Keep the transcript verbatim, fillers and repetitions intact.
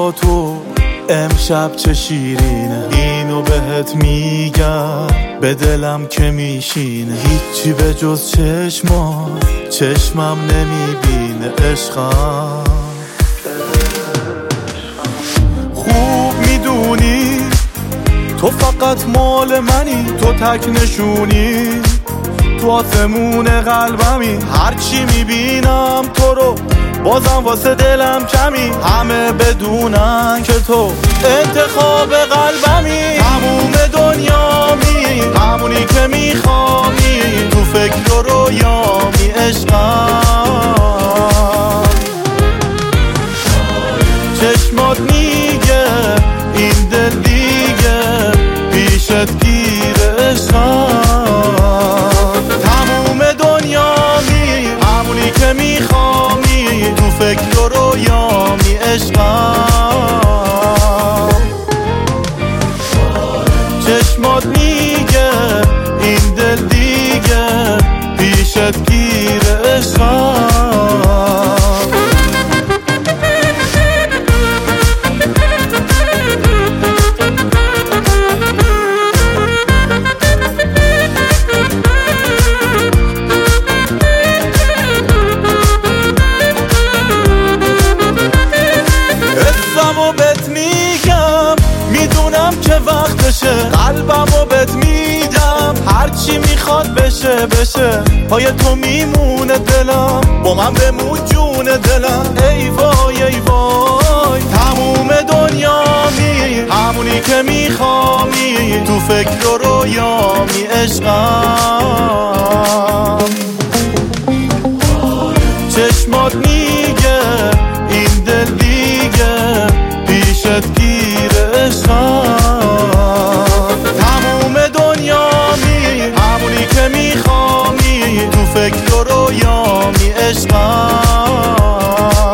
با تو امشب چه شیرینه، اینو بهت میگم به دلم که میشینه. هیچی به جز چشمم چشمم نمیبینه عشقم. خوب میدونی تو فقط مال منی، تو تک نشونی تو آسمون قلبمی. هرچی میبینم تو رو بازم واسه دلم کمی، همه بدونن که تو انتخاب قلبمی. تموم دنیامی همونی که میخوامی، تو فکر و رویامی عشقم. چشمات میگه این دل دیگه پیشت گیره عشقم. تموم دنیامی همونی که میخوامی، تو فکر و رویامی عشقم. چشمات میگه این دل دیگه پیشت گیره عشقم. که وقتشه قلبمو بهت میدم، هرچی میخواد بشه بشه. پای تو میمونه دلم، با من بمون جون دلم. ای وای ای وای تموم دنیامی همونی که میخوامی، تو فکر و رویامی عشقم. چشمات میگه این دل دیگه پیشت گیره عشقم. تموم دنیامی همونی که میخوامی، تو فکر و رویامی عشقم.